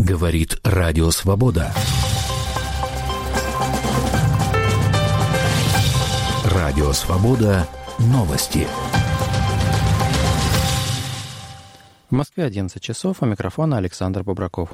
Говорит Радио Свобода. Радио Свобода. Новости. В Москве 11 часов, у микрофона Александр Бобраков.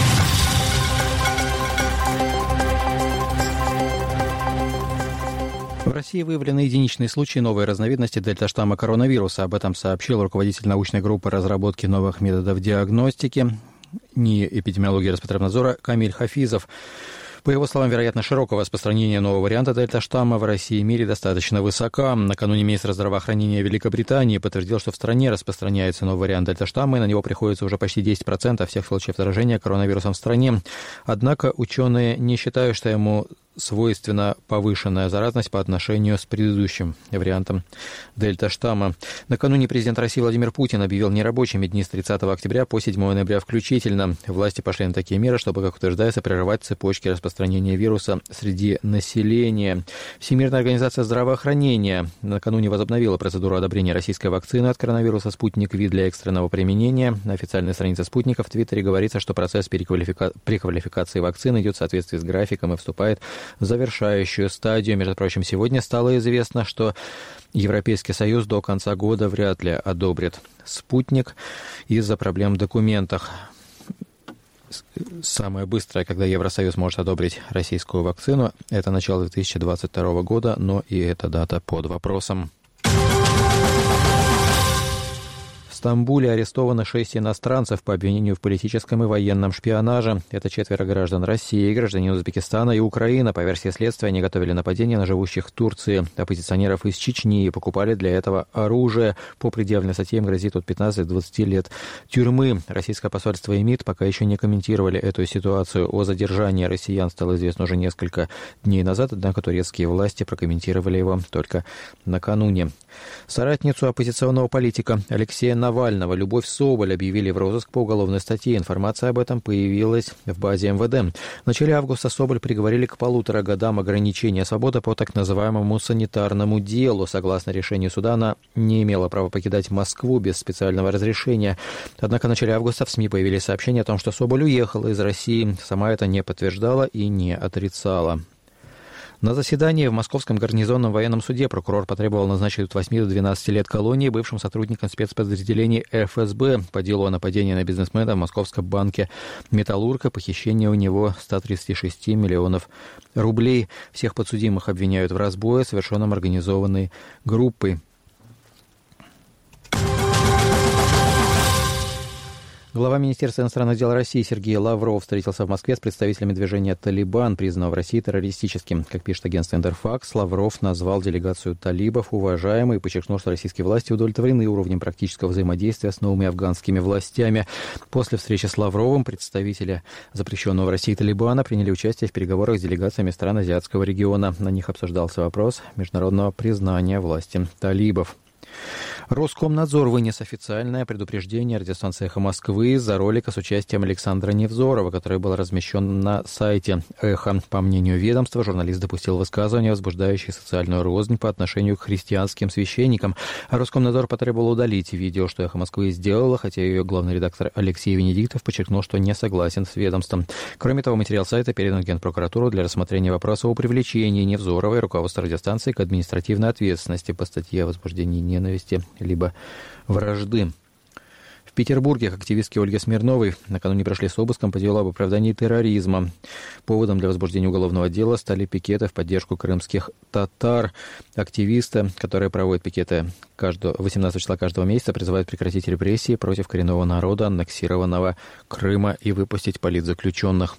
В России выявлены единичные случаи новой разновидности дельта-штамма коронавируса. Об этом сообщил руководитель научной группы разработки новых методов диагностики НИИ эпидемиологии и Роспотребнадзора Камиль Хафизов. По его словам, вероятность широкого распространения нового варианта дельта-штамма в России и мире достаточно высока. Накануне министр здравоохранения Великобритании подтвердил, что в стране распространяется новый вариант дельта-штамма, и на него приходится уже почти 10% всех случаев заражения коронавирусом в стране. Однако ученые не считают, что ему свойственна повышенная заразность по отношению с предыдущим вариантом дельта-штамма. Накануне президент России Владимир Путин объявил нерабочими дни с 30 октября по 7 ноября включительно. Власти пошли на такие меры, чтобы, как утверждается, прерывать цепочки распространения вируса среди населения. Всемирная организация здравоохранения накануне возобновила процедуру одобрения российской вакцины от коронавируса «Спутник Ви» для экстренного применения. На официальной странице «Спутника» в Твиттере говорится, что процесс преквалификации вакцины идет в соответствии с графиком и вступает в завершающую стадию. Между прочим, сегодня стало известно, что Европейский Союз до конца года вряд ли одобрит «Спутник» из-за проблем в документах. Самое быстрое, когда Евросоюз может одобрить российскую вакцину, это начало 2022 года, но и эта дата под вопросом. В Стамбуле арестовано 6 иностранцев по обвинению в политическом и военном шпионаже. Это 4 граждан России, гражданин Узбекистана и Украины. По версии следствия, они готовили нападение на живущих в Турции оппозиционеров из Чечни и покупали для этого оружие. По предъявленной статье им грозит от 15 до 20 лет тюрьмы. Российское посольство и МИД пока еще не комментировали эту ситуацию. О задержании россиян стало известно уже несколько дней назад, однако турецкие власти прокомментировали его только накануне. Соратницу оппозиционного политика Алексея Навального Любовь Соболь объявили в розыск по уголовной статье. Информация об этом появилась в базе МВД. В начале августа Соболь приговорили к 1,5 годам ограничения свободы по так называемому санитарному делу. Согласно решению суда, она не имела права покидать Москву без специального разрешения. Однако в начале августа в СМИ появились сообщения о том, что Соболь уехала из России. Сама это не подтверждала и не отрицала. На заседании в Московском гарнизонном военном суде прокурор потребовал назначить от 8 до 12 лет колонии бывшим сотрудникам спецподразделений ФСБ по делу о нападении на бизнесмена в Московском банке «Металлург» и похищении у него 136 миллионов рублей. Всех подсудимых обвиняют в разбое, совершенном организованной группой. Глава Министерства иностранных дел России Сергей Лавров встретился в Москве с представителями движения «Талибан», признанного в России террористическим. Как пишет агентство «Интерфакс», Лавров назвал делегацию талибов уважаемой и подчеркнул, что российские власти удовлетворены уровнем практического взаимодействия с новыми афганскими властями. После встречи с Лавровым представители запрещенного в России «Талибана» приняли участие в переговорах с делегациями стран азиатского региона. На них обсуждался вопрос международного признания власти талибов. Роскомнадзор вынес официальное предупреждение радиостанции «Эхо Москвы» из-за ролика с участием Александра Невзорова, который был размещен на сайте «Эхо». По мнению ведомства, журналист допустил высказывания, возбуждающие социальную рознь по отношению к христианским священникам. А Роскомнадзор потребовал удалить видео, что «Эхо Москвы» сделало, хотя ее главный редактор Алексей Венедиктов подчеркнул, что не согласен с ведомством. Кроме того, материал сайта передан в Генпрокуратуру для рассмотрения вопроса о привлечении Невзорова и руководства радиостанции к административной ответственности по статье о возбуждении ненависти либо вражды. В Петербурге к активистке Ольге Смирновой накануне прошли с обыском по делу об оправдании терроризма. Поводом для возбуждения уголовного дела стали пикеты в поддержку крымских татар. Активисты, которые проводят пикеты 18 числа каждого месяца, призывают прекратить репрессии против коренного народа, аннексированного Крыма, и выпустить политзаключенных.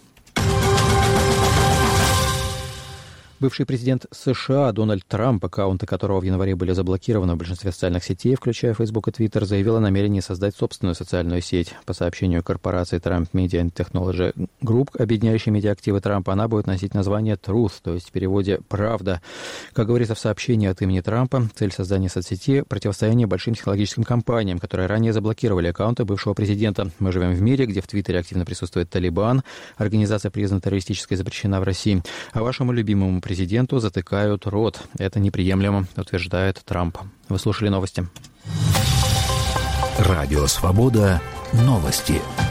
Бывший президент США Дональд Трамп, аккаунты которого в январе были заблокированы в большинстве социальных сетей, включая Facebook и Twitter, заявил о намерении создать собственную социальную сеть. По сообщению корпорации Trump Media and Technology Group, объединяющей медиаактивы Трампа, она будет носить название Truth, то есть в переводе «правда». Как говорится в сообщении от имени Трампа, цель создания соцсети – противостояние большим технологическим компаниям, которые ранее заблокировали аккаунты бывшего президента. Мы живем в мире, где в Твиттере активно присутствует Талибан, организация, признана террористической, запрещена в России, а вашему любимому президенту затыкают рот. Это неприемлемо, утверждает Трамп. Вы слушали новости. Радио «Свобода». Новости.